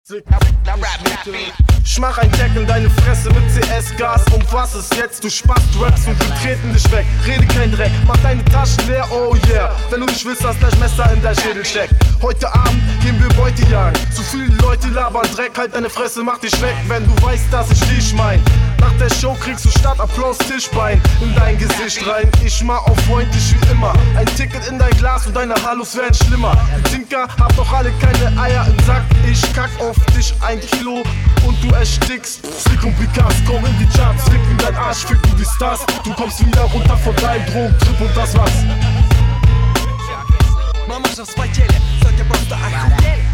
Ich mach ein Deck in deine Fresse mit CS-Gas. Und was ist jetzt? Du spast, raps und wir treten dich weg. Rede kein Dreck, mach deine Taschen leer, oh yeah. Wenn du nicht willst, dass gleich Messer in dein Schädel steckt. Heute Abend gehen wir Beute jagen. Zu viele Leute labern Dreck, halt deine Fresse, mach dich weg. Wenn du weißt, dass ich dich mein. Nach der Show kriegst du statt Applaus Tischbein in dein Gesicht rein. Ich mach auf freundlich wie immer. Ein Ticket in dein Glas und deine Hallos werden schlimmer. Die Tinker habt doch alle keine Eier im Sack. Ich kack auf dich 1 Kilo und du erstickst. Slick und Picasso, komm in die Charts, ficken dein Arsch, ficken die Stars. Du kommst wieder runter von deinem Drogentrip und das war's. Мама же в спотели, Сотня просто охуели.